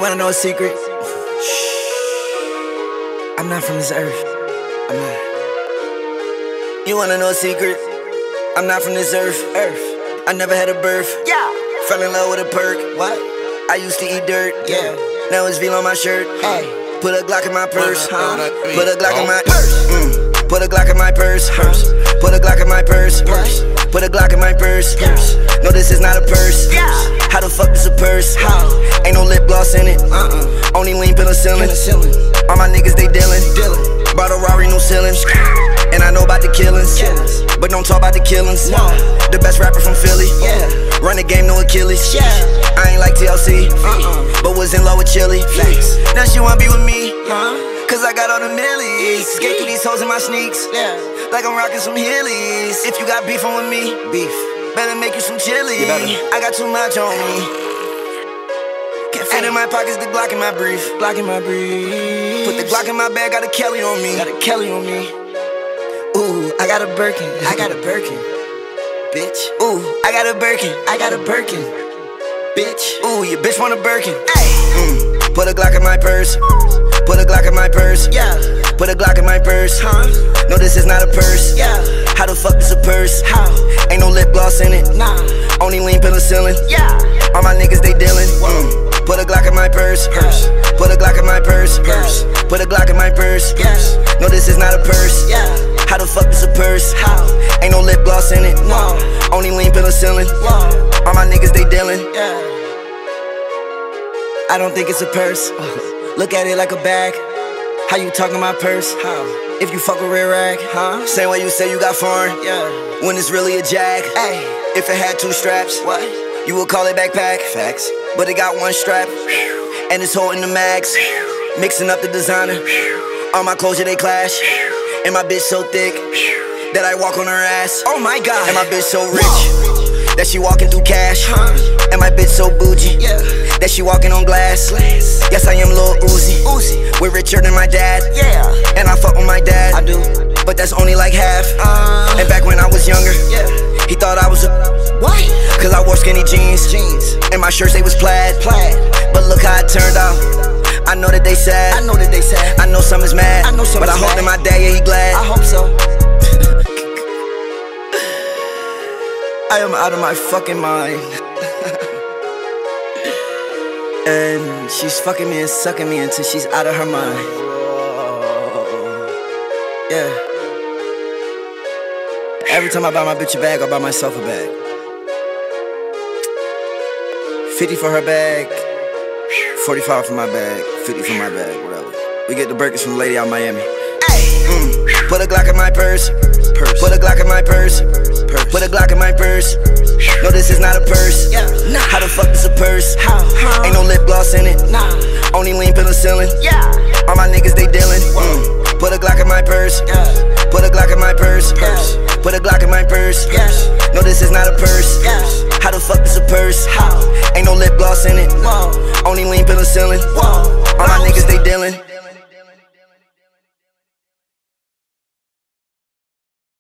wanna know a secret? I'm not from this earth. I'm not. You wanna know a secret? I'm not from this earth. I never had a birth. Yeah. Fell in love with a perk. What? I used to eat dirt. Yeah. Now it's veal on my shirt. Hey. Put a Glock in my purse. Put a Glock in my purse. Put a Glock in my purse. Put a Glock in my purse. Put a Glock in my purse. No, this is not a purse. Yeah. How the fuck is a purse? How? Ain't no lip gloss in it. Only lean penicillin. All my niggas they dealin'. Bought a Rari, no ceilings. And I know about the killings, but don't talk about the killings. No. The best rapper from Philly. Yeah. Run the game, no Achilles. Yeah. I ain't like TLC, but was in love with Chili. Facts. Now she wanna be with me, Huh? cause I got all the millies. Skate through these hoes in my sneaks, Yeah. like I'm rocking some Heelys. If you got beefin' with me, Beef. better make you some chili. You better. I got too much on me. And in my pockets, the Glock in my brief. Glock in my breeze. Put the Glock in my bag, got a Kelly on me. Got a Kelly on me. Ooh, I got a Birkin. I got a Birkin. Bitch. Ooh, I got a Birkin. I got a Birkin. Bitch. Ooh, your bitch want a Birkin. Hey. Put a Glock in my purse. Put a Glock in my purse. Yeah. Put a Glock in my purse. Huh? No, this is not a purse. Yeah. How the fuck is a purse? How? Ain't no lip gloss in it. Nah. Only lean penicillin. Yeah. All my niggas they dealin'. Put a Glock in my purse. Put a Glock in my purse. Put a Glock in my purse. Yeah. No, this is not a purse. Yeah. How the fuck is a purse? How? Ain't no lip gloss in it. No. Only lean penicillin. Whoa. All my niggas they dealin'. Yeah. I don't think it's a purse. Look at it like a bag. How you talking my purse? How? If you fuck a rear rag, Huh? same way you say you got foreign. Yeah. When it's really a jag. Hey. If it had two straps, What? you would call it backpack. Facts. But it got one strap, and it's holding the mags. Mixing up the designer. All my clothes, yeah, they clash. And my bitch so thick that I walk on her ass. Oh my God. And my bitch so rich that she walking through cash. Huh? And my bitch so bougie Yeah. that she walking on glass. Yes, I am Lil Uzi. We're richer than my dad. Yeah. And I fuck with my dad. I do. But that's only like half. And back when I was younger, Yeah. he thought I was a What? cause I wore skinny jeans. Jeans. And my shirts, they was plaid. Plaid. But look how it turned out. I know that they sad. I know that they sad. I know some is mad. I know some but is I hope mad. that my dad, yeah, he glad. I hope so. I am out of my fucking mind. And she's fucking me and sucking me until she's out of her mind. Yeah. Every time I buy my bitch a bag, I buy myself a bag. 50 for her bag, 45 for my bag, 50 for my bag, whatever. We get the Birkins from Lady out Miami. Put a Glock in my purse. Put a Glock in my purse. Put a Glock in my purse. No, this is not a purse. Yeah. Nah. How the fuck is a purse? How? Ain't no lip gloss in it. Nah. Only lean penicillin. Yeah. All my niggas they dealin'. Put a Glock in my purse. Yeah. Put a Glock in my purse. Put a Glock in my purse. Yeah. No, this is not a purse. Yeah.